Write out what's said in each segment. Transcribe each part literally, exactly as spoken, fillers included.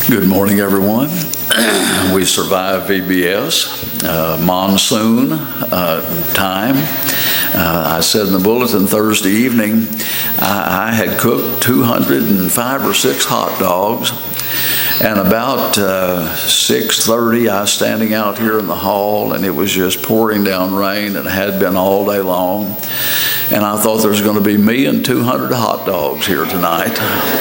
Good morning, everyone. We survived V B S, uh, monsoon uh, time. Uh, I said in the bulletin Thursday evening, I, I had cooked two hundred five or six hot dogs. And about uh, six thirty, I was standing out here in the hall, and it was just pouring down rain, and it had been all day long. And I thought there was going to be me and two hundred hot dogs here tonight.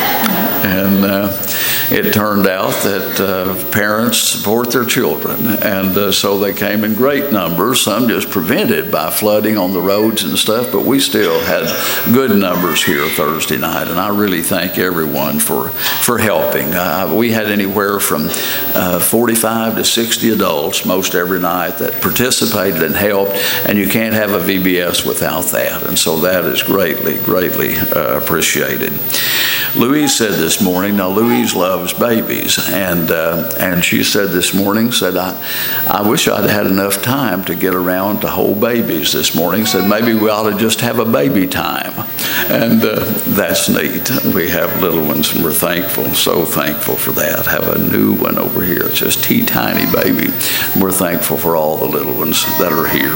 And uh, it turned out that uh, parents support their children, and uh, so they came in great numbers, some just prevented by flooding on the roads and stuff, but we still had good numbers here Thursday night, and I really thank everyone for, for helping. Uh, we had anywhere from uh, forty-five to sixty adults most every night that participated and helped, and you can't have a V B S without that, and so that is greatly, greatly uh, appreciated. Louise said this morning, now Louise loves babies, and uh, and she said this morning, said, I, I wish I'd had enough time to get around to hold babies this morning, said maybe we ought to just have a baby time, and uh, that's neat. We have little ones, and we're thankful, so thankful for that. Have a new one over here, it's just teeny-tiny baby. We're thankful for all the little ones that are here.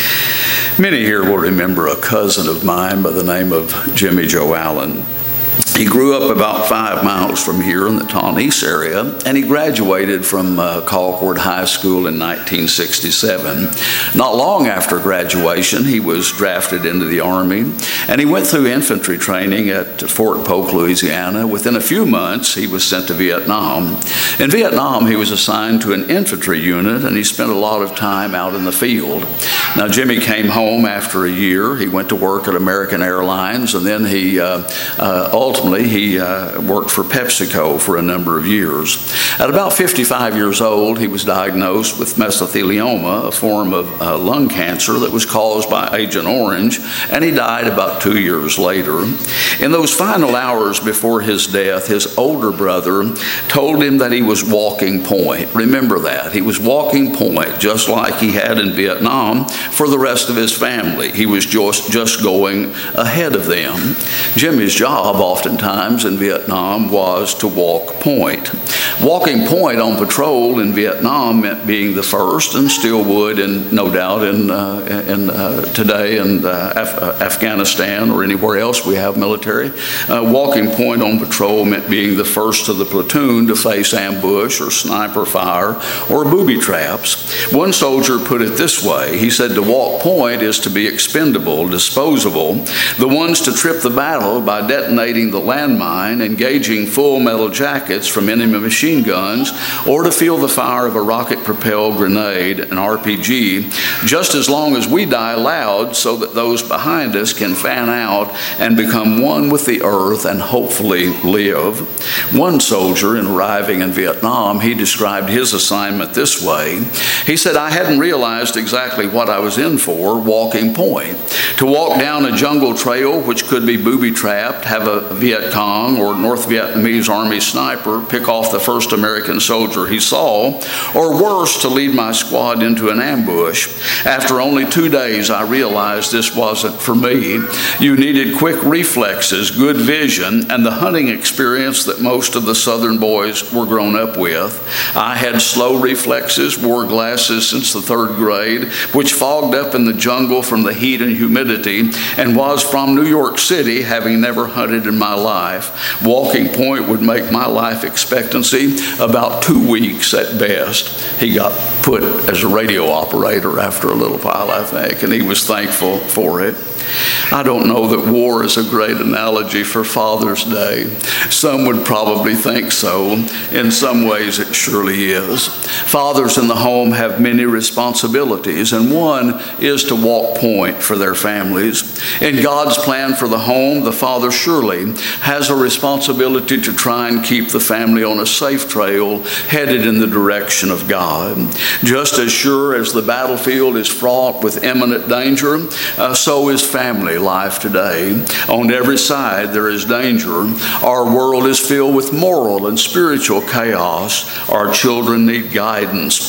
Many here will remember a cousin of mine by the name of Jimmy Joe Allen. He grew up about five miles from here in the Taunton area, and he graduated from uh, Colcord High School in nineteen sixty-seven. Not long after graduation, he was drafted into the Army, and he went through infantry training at Fort Polk, Louisiana. Within a few months, he was sent to Vietnam. In Vietnam, he was assigned to an infantry unit, and he spent a lot of time out in the field. Now, Jimmy came home after a year. He went to work at American Airlines, and then he uh, uh, ultimately He uh, worked for PepsiCo for a number of years. At about fifty-five years old, he was diagnosed with mesothelioma, a form of uh, lung cancer that was caused by Agent Orange, and he died about two years later. In those final hours before his death, his older brother told him that he was walking point. Remember that. He was walking point, just like he had in Vietnam for the rest of his family. He was just, just going ahead of them. Jimmy's job often times in Vietnam was to walk point. Walking point on patrol in Vietnam meant being the first, and still would, and no doubt in, uh, in uh, today in uh, Af- Afghanistan or anywhere else we have military. Uh, walking point on patrol meant being the first of the platoon to face ambush or sniper fire or booby traps. One soldier put it this way. He said, to walk point is to be expendable, disposable, the ones to trip the battle by detonating the landmine, engaging full metal jackets from enemy machine guns, or to feel the fire of a rocket-propelled grenade, an R P G, just as long as we die loud so that those behind us can fan out and become one with the earth and hopefully live. One soldier, in arriving in Vietnam, he described his assignment this way. He said, I hadn't realized exactly what I was in for, walking point. To walk down a jungle trail which could be booby-trapped, have a Viet Cong or North Vietnamese Army sniper pick off the first American soldier he saw, or worse, to lead my squad into an ambush. After only two days, I realized this wasn't for me. You needed quick reflexes, good vision, and the hunting experience that most of the Southern boys were grown up with. I had slow reflexes, wore glasses since the third grade, which fogged up in the jungle from the heat and humidity, and was from New York City, having never hunted in my life. Walking point would make my life expectancy about two weeks at best. He got put as a radio operator after a little while, I think, and he was thankful for it. I don't know that war is a great analogy for Father's Day. Some would probably think so. In some ways, it surely is. Fathers in the home have many responsibilities, and one is to walk point for their families. In God's plan for the home, the father surely has a responsibility to try and keep the family on a safe trail headed in the direction of God. Just as sure as the battlefield is fraught with imminent danger, uh, so is family life today. On every side there is danger. Our world is filled with moral and spiritual chaos. Our children need guidance.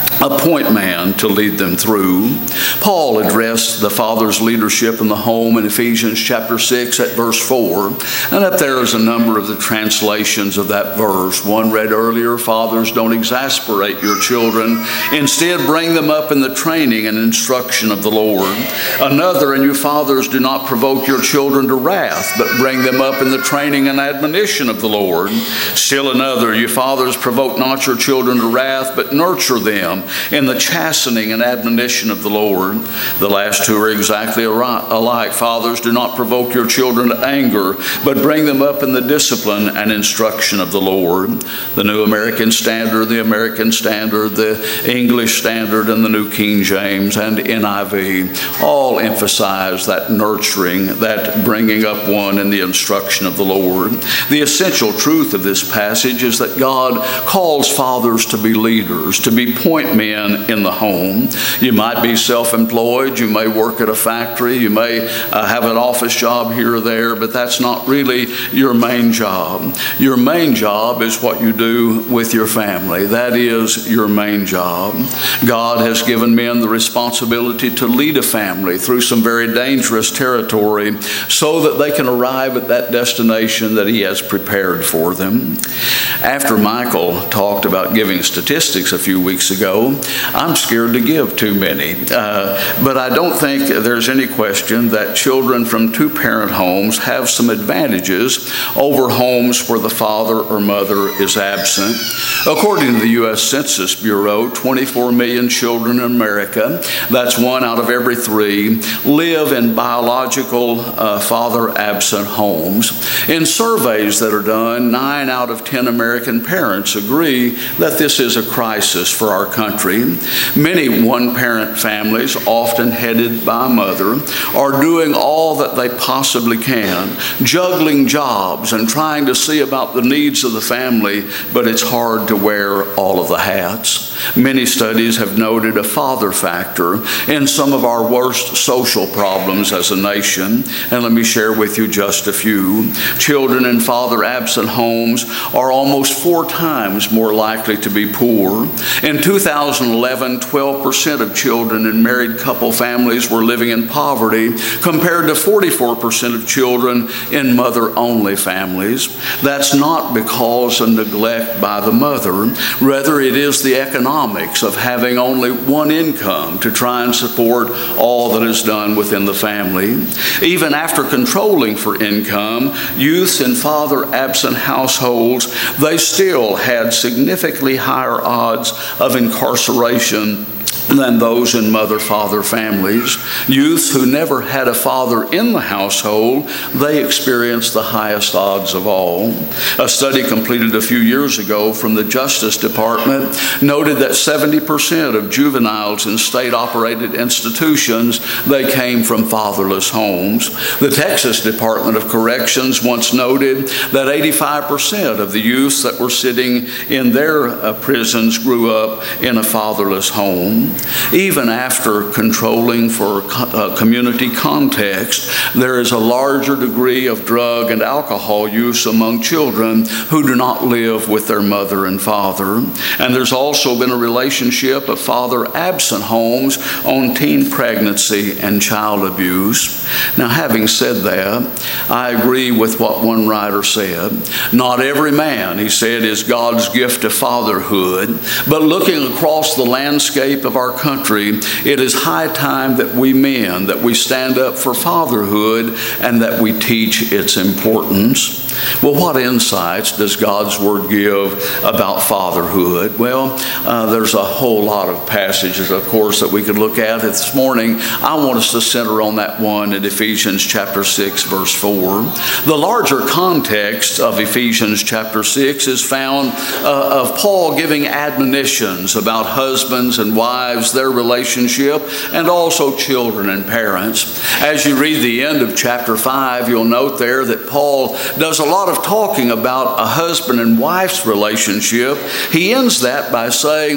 appoint man to lead them through. Paul addressed the father's leadership in the home in Ephesians chapter six at verse four. And up there is a number of the translations of that verse. One read earlier, fathers, don't exasperate your children. Instead, bring them up in the training and instruction of the Lord. Another, and you fathers, do not provoke your children to wrath, but bring them up in the training and admonition of the Lord. Still another, you fathers, provoke not your children to wrath, but nurture them in the chastening and admonition of the Lord. The last two are exactly alike. Fathers, do not provoke your children to anger, but bring them up in the discipline and instruction of the Lord. The New American Standard, the American Standard, the English Standard, and the New King James and N I V all emphasize that nurturing, that bringing up one in the instruction of the Lord. The essential truth of this passage is that God calls fathers to be leaders, to be point men in the home. You might be self-employed, you may work at a factory, you may uh, have an office job here or there, but that's not really your main job. Your main job is what you do with your family. That is your main job. God has given men the responsibility to lead a family through some very dangerous territory so that they can arrive at that destination that He has prepared for them. After Michael talked about giving statistics a few weeks ago, I'm scared to give too many. Uh, but I don't think there's any question that children from two-parent homes have some advantages over homes where the father or mother is absent. According to the U S Census Bureau, twenty-four million children in America, that's one out of every three, live in biological uh, father-absent homes. In surveys that are done, nine out of ten American parents agree that this is a crisis for our country. Many one-parent families, often headed by a mother, are doing all that they possibly can, juggling jobs and trying to see about the needs of the family, but it's hard to wear all of the hats. Many studies have noted a father factor in some of our worst social problems as a nation, and let me share with you just a few. Children in father-absent homes are almost four times more likely to be poor. In two thousand eleven, twelve percent of children in married couple families were living in poverty, compared to forty-four percent of children in mother-only families. That's not because of neglect by the mother. Rather, it is the economics of having only one income to try and support all that is done within the family. Even after controlling for income, youths in father-absent households, they still had significantly higher odds of incarceration than those in mother-father families. Youths who never had a father in the household, they experienced the highest odds of all. A study completed a few years ago from the Justice Department noted that seventy percent of juveniles in state-operated institutions, they came from fatherless homes. The Texas Department of Corrections once noted that eighty-five percent of the youths that were sitting in their uh, prisons grew up in a fatherless home. Even after controlling for uh, community context, there is a larger degree of drug and alcohol use among children who do not live with their mother and father. And there's also been a relationship of father-absent homes on teen pregnancy and child abuse. Now, having said that, I agree with what one writer said. Not every man, he said, is God's gift to fatherhood, but looking across the landscape of our country, it is high time that we men, that we stand up for fatherhood and that we teach its importance. Well, what insights does God's Word give about fatherhood? Well, uh, there's a whole lot of passages, of course, that we could look at this morning. I want us to center on that one in Ephesians chapter six, verse four. The larger context of Ephesians chapter six is found uh, of Paul giving admonitions about husbands and wives, their relationship, and also children and parents. As you read the end of chapter five, you'll note there that Paul does a lot of talking about a husband and wife's relationship. He ends that by saying,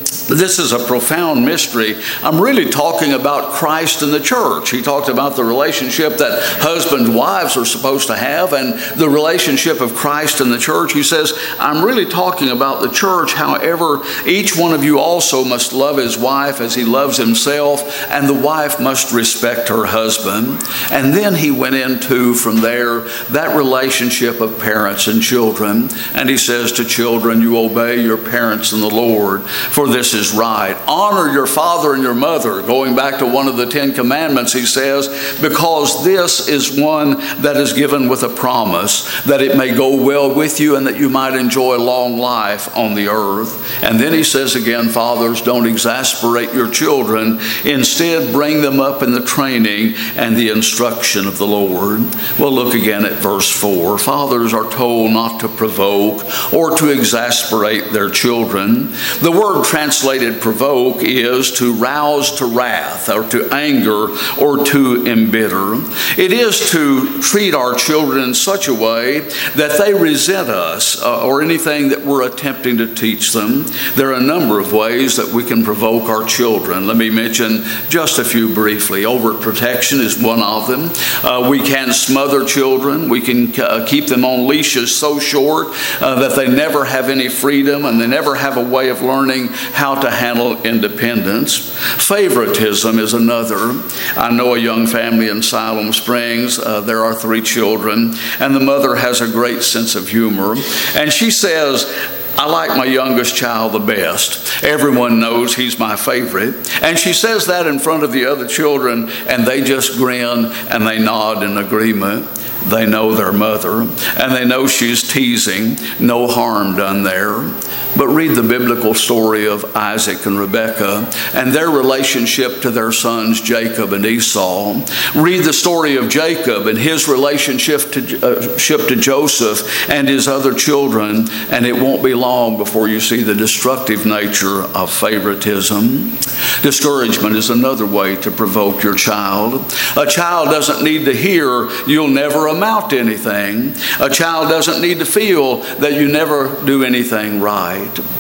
this is a profound mystery. I'm really talking about Christ and the church. He talked about the relationship that husband and wives are supposed to have and the relationship of Christ and the church. He says, I'm really talking about the church. However, each one of you also must love his wife as he loves himself, and the wife must respect her husband. And then he went into, from there, that relationship of parents and children. And he says to children, you obey your parents in the Lord, for this is right. Honor your father and your mother. Going back to one of the Ten Commandments, he says, because this is one that is given with a promise, that it may go well with you and that you might enjoy long life on the earth. And then he says again, fathers, don't exasperate your children. Instead, bring them up in the training and the instruction of the Lord. Well, look again at verse four. Fathers are told not to provoke or to exasperate their children. The word translated provoke is to rouse to wrath or to anger or to embitter. It is to treat our children in such a way that they resent us uh, or anything that we're attempting to teach them. There are a number of ways that we can provoke our children. Let me mention just a few briefly. Overprotection is one of them. Uh, we can smother children. We can uh, keep them on leashes so short uh, that they never have any freedom and they never have a way of learning how to handle independence. Favoritism is another. I know a young family in Siloam Springs. Uh, there are three children, and the mother has a great sense of humor. And she says, I like my youngest child the best. Everyone knows he's my favorite. And she says that in front of the other children, and they just grin and they nod in agreement. They know their mother, and they know she's teasing. No harm done there. But read the biblical story of Isaac and Rebekah and their relationship to their sons Jacob and Esau. Read the story of Jacob and his relationship to, uh, to Joseph and his other children, and it won't be long before you see the destructive nature of favoritism. Discouragement is another way to provoke your child. A child doesn't need to hear you'll never amount to anything. A child doesn't need to feel that you never do anything right.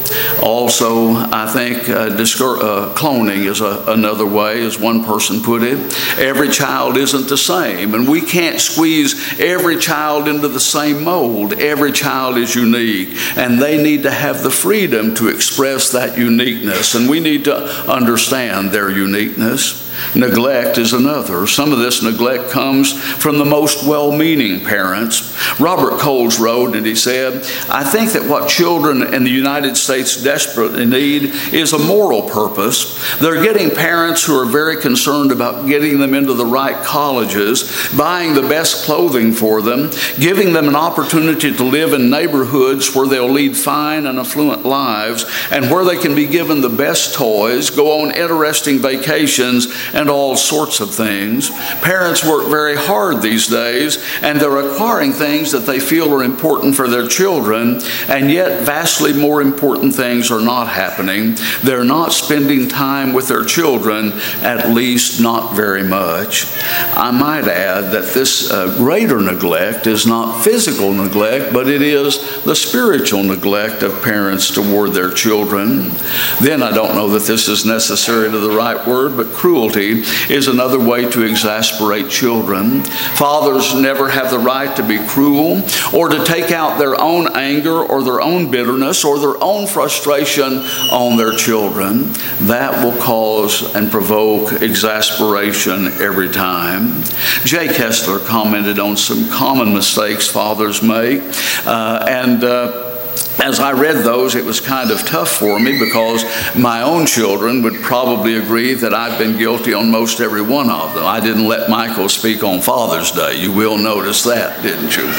Also, I think uh, discour- uh, cloning is a, another way, as one person put it. Every child isn't the same, and we can't squeeze every child into the same mold. Every child is unique, and they need to have the freedom to express that uniqueness, and we need to understand their uniqueness. Neglect is another. Some of this neglect comes from the most well-meaning parents. Robert Coles wrote, and he said, I think that what children in the United States desperately need is a moral purpose. They're getting parents who are very concerned about getting them into the right colleges, buying the best clothing for them, giving them an opportunity to live in neighborhoods where they'll lead fine and affluent lives, and where they can be given the best toys, go on interesting vacations, and all sorts of things. Parents work very hard these days, and they're acquiring things that they feel are important for their children, and yet vastly more important things are not happening. They're not spending time with their children, at least not very much. I might add that this uh, greater neglect is not physical neglect, but it is the spiritual neglect of parents toward their children. Then I don't know that this is necessarily the right word, but cruelty is another way to exasperate children. Fathers never have the right to be cruel or to take out their own anger or their own bitterness or their own frustration on their children. That will cause and provoke exasperation every time. Jay Kessler commented on some common mistakes fathers make, uh, and uh, as I read those, it was kind of tough for me because my own children would probably agree that I've been guilty on most every one of them. I didn't let Michael speak on Father's Day. You will notice that, didn't you?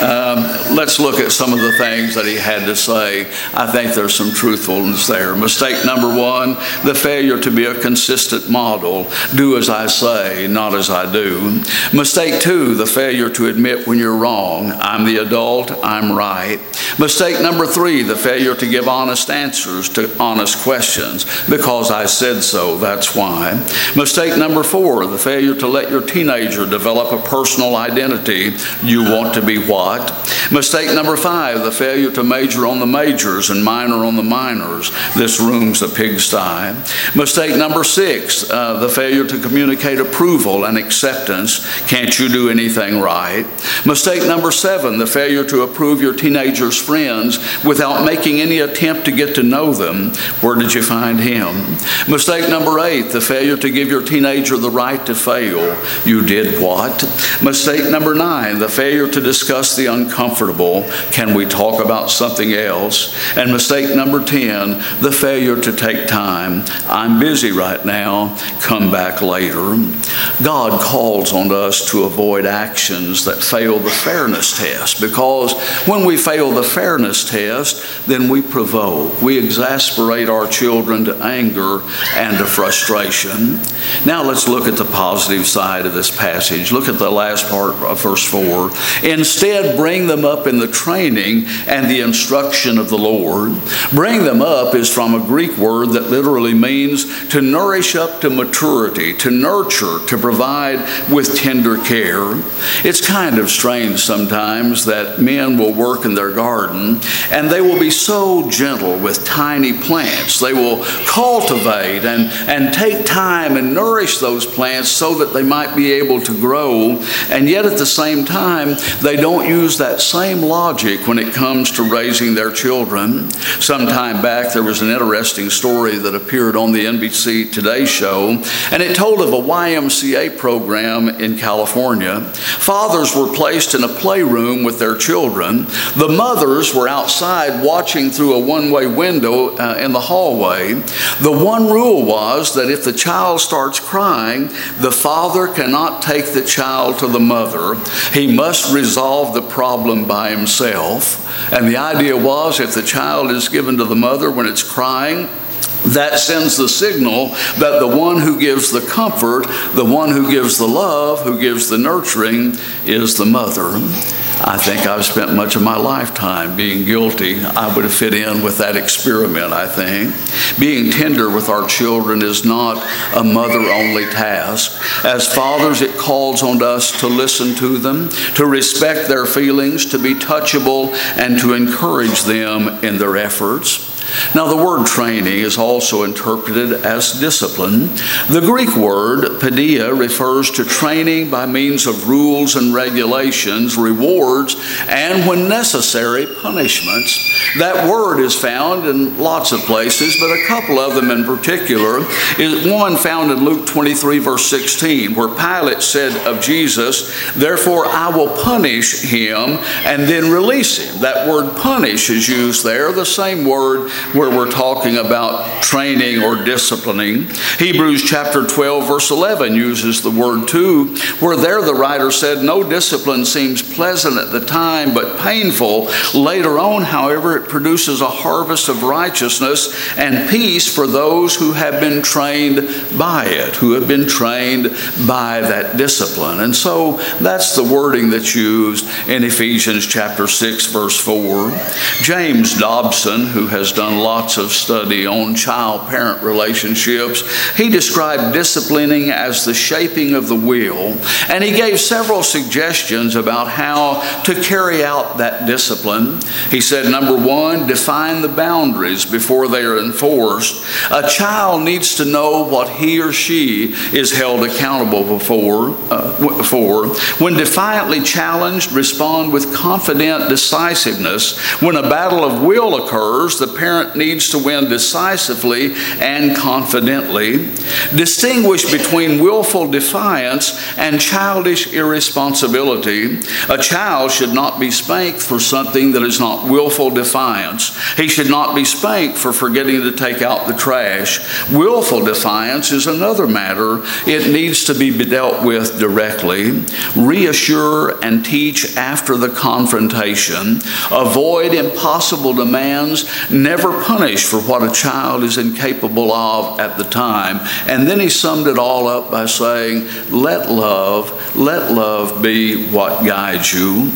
Um, let's look at some of the things that he had to say. I think there's some truthfulness there. Mistake number one, the failure to be a consistent model. Do as I say, not as I do. Mistake two, the failure to admit when you're wrong. I'm the adult, I'm right. Mistake number three, the failure to give honest answers to honest questions. Because I said so, that's why. Mistake number four, the failure to let your teenager develop a personal identity. You want to be what? Mistake number five, the failure to major on the majors and minor on the minors. This room's a pigsty. Mistake number six, uh, the failure to communicate approval and acceptance. Can't you do anything right? Mistake number seven, the failure to approve your teenager's friends without making any attempt to get to know them. Where did you find him? Mistake number eight, the failure to give your teenager the right to fail. You did what? Mistake number nine, the failure to discuss the uncomfortable. Can we talk about something else? And mistake number ten, the failure to take time. I'm busy right now. Come back later. God calls on us to avoid actions that fail the fairness test, because when we fail the fairness test, then we provoke, we exasperate our children to anger and to frustration. Now let's look at the positive side of this passage. Look at the last part of verse four. Instead, bring them up in the training and the instruction of the Lord. Bring them up is from a Greek word that literally means to nourish up to maturity, to nurture, to provide with tender care. It's kind of strange sometimes that men will work in their garden and they will be so gentle with tiny plants. They will cultivate and, and take time and nourish those plants so that they might be able to grow. And yet at the same time, they don't use that same logic when it comes to raising their children. Some time back, there was an interesting story that appeared on the N B C Today show, and it told of a Y M C A program in California. Fathers were placed in a playroom with their children. The mothers were outside watching through a one-way window uh, in the hallway. The one rule was that if the child starts crying, the father cannot take the child to the mother. He must resolve the problem by himself. And the idea was, if the child is given to the mother when it's crying, that sends the signal that the one who gives the comfort, the one who gives the love, who gives the nurturing, is the mother. I think I've spent much of my lifetime being guilty. I would have fit in with that experiment, I think. Being tender with our children is not a mother-only task. As fathers, it calls on us to listen to them, to respect their feelings, to be touchable, and to encourage them in their efforts. Now, the word training is also interpreted as discipline. The Greek word paideia refers to training by means of rules and regulations, rewards, and when necessary, punishments. That word is found in lots of places, but a couple of them in particular. Is one found in Luke twenty-three, verse sixteen, where Pilate said of Jesus, "Therefore I will punish him and then release him." That word punish is used there, the same word where we're talking about training or disciplining. Hebrews chapter twelve, verse eleven uses the word too, where there the writer said, "No discipline seems pleasant at the time, but painful. Later on, however, it produces a harvest of righteousness and peace for those who have been trained by it, who have been trained by that discipline." And so that's the wording that's used in Ephesians chapter six, verse four. James Dobson, who has done lots of study on child-parent relationships, he described disciplining as the shaping of the will, and he gave several suggestions about how to carry out that discipline. He said, number one, define the boundaries before they are enforced. A child needs to know what he or she is held accountable before, uh, for. When defiantly challenged, respond with confident decisiveness. When a battle of will occurs, the parent needs to win decisively and confidently. Distinguish between willful defiance and childish irresponsibility. A child should not be spanked for something that is not willful defiance. He should not be spanked for forgetting to take out the trash. Willful defiance is another matter. It needs to be dealt with directly. Reassure and teach after the confrontation. Avoid impossible demands. Never punish for what a child is incapable of at the time. And then he summed it all up by saying, let love, let love be what guides you.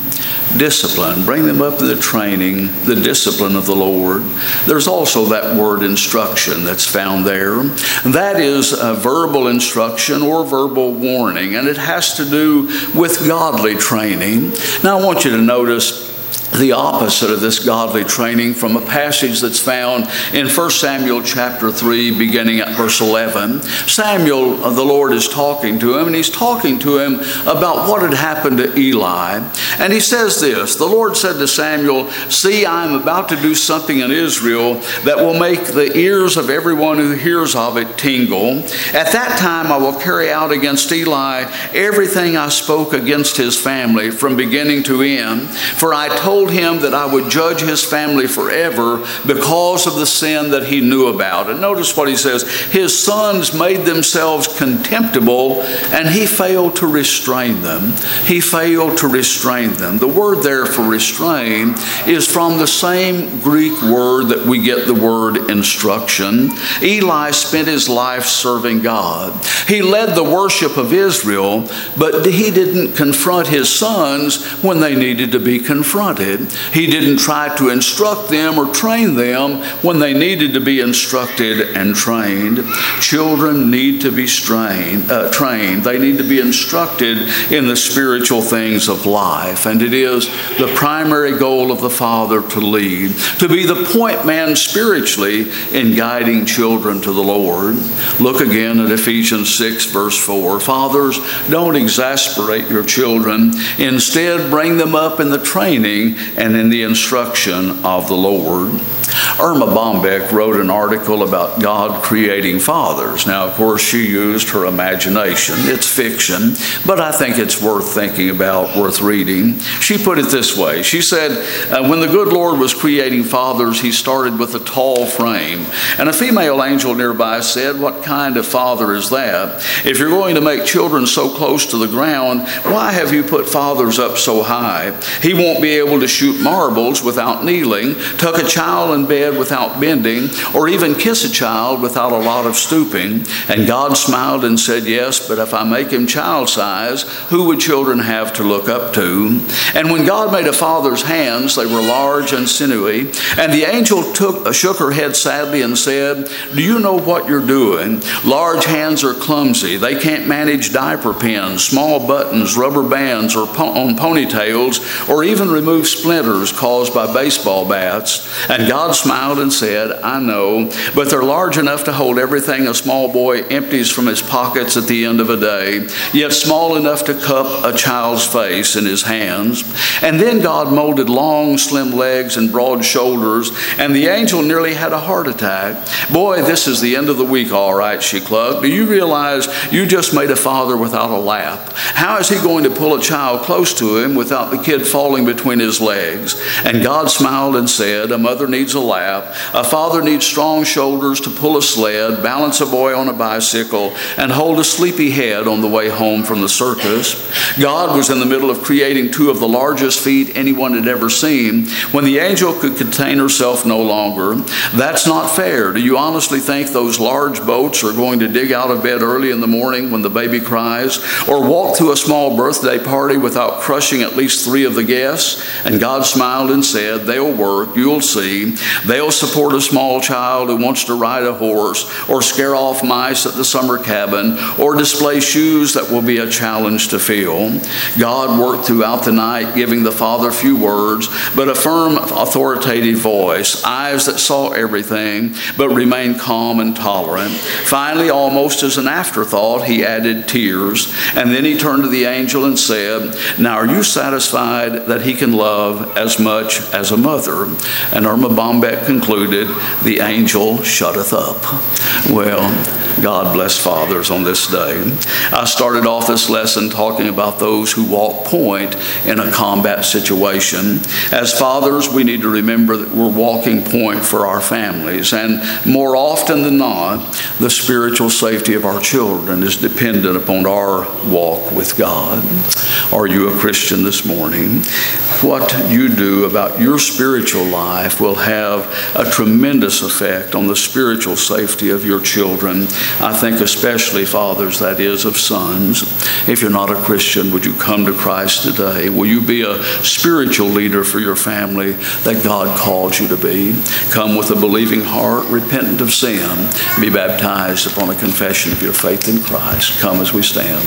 discipline. Bring them up in the training, the discipline of the Lord. There's also that word instruction that's found there. That is a verbal instruction or verbal warning, and it has to do with godly training. Now I want you to notice the opposite of this godly training from a passage that's found in First Samuel chapter three, beginning at verse eleven. Samuel, the Lord is talking to him, and he's talking to him about what had happened to Eli. And he says this, the Lord said to Samuel, "See, I am about to do something in Israel that will make the ears of everyone who hears of it tingle. At that time I will carry out against Eli everything I spoke against his family from beginning to end. For I told him that I would judge his family forever because of the sin that he knew about." And notice what he says. His sons made themselves contemptible, and he failed to restrain them. He failed to restrain them. The word there for restrain is from the same Greek word that we get the word instruction. Eli spent his life serving God. He led the worship of Israel, but he didn't confront his sons when they needed to be confronted. He didn't try to instruct them or train them when they needed to be instructed and trained. Children need to be strained, uh, trained. They need to be instructed in the spiritual things of life. And it is the primary goal of the Father to lead, to be the point man spiritually in guiding children to the Lord. Look again at Ephesians six, verse four. Fathers, don't exasperate your children. Instead, bring them up in the training and in the instruction of the Lord. Irma Bombeck wrote an article about God creating fathers. Now, of course, she used her imagination. It's fiction, but I think it's worth thinking about, worth reading. She put it this way. She said, uh, when the good Lord was creating fathers, he started with a tall frame. And a female angel nearby said, "What kind of father is that? If you're going to make children so close to the ground, why have you put fathers up so high? He won't be able to shoot marbles without kneeling, tuck a child in bed without bending, or even kiss a child without a lot of stooping." And God smiled and said, "Yes, but if I make him child size, who would children have to look up to?" And when God made a father's hands, they were large and sinewy. And the angel took, shook her head sadly and said, "Do you know what you're doing? Large hands are clumsy. They can't manage diaper pins, small buttons, rubber bands, or po- on ponytails, or even remove splinters caused by baseball bats." And God smiled and said, "I know, but they're large enough to hold everything a small boy empties from his pockets at the end of a day, yet small enough to cup a child's face in his hands." And then God molded long, slim legs and broad shoulders, and the angel nearly had a heart attack. "Boy, this is the end of the week, all right," she clucked. "Do you realize you just made a father without a lap? How is he going to pull a child close to him without the kid falling between his legs?" And God smiled and said, "A mother needs a lap. A father needs strong shoulders to pull a sled, balance a boy on a bicycle, and hold a sleepy head on the way home from the circus." God was in the middle of creating two of the largest feet anyone had ever seen when the angel could contain herself no longer. That's not fair. Do you honestly think those large boats are going to dig out of bed early in the morning when the baby cries, or walk through a small birthday party without crushing at least three of the guests? And God smiled and said, "They'll work. You'll see. They'll support a small child who wants to ride a horse, or scare off mice at the summer cabin, or display shoes that will be a challenge to fill." God worked throughout the night, giving the Father few words, but a firm, authoritative voice, eyes that saw everything, but remained calm and tolerant. Finally, almost as an afterthought, he added tears, and then he turned to the angel and said, "Now are you satisfied that he can love as much as a mother?" And Irma Bombeck concluded, "The angel shutteth up." Well, God bless fathers on this day. I started off this lesson talking about those who walk point in a combat situation. As fathers, we need to remember that we're walking point for our families, and more often than not, the spiritual safety of our children is dependent upon our walk with God. Are you a Christian this morning? what you do about your spiritual life will have a tremendous effect on the spiritual safety of your children. I think especially fathers, that is, of sons. If you're not a Christian, would you come to Christ today? Will you be a spiritual leader for your family that God calls you to be? Come with a believing heart, repentant of sin, be baptized upon a confession of your faith in Christ. Come as we stand.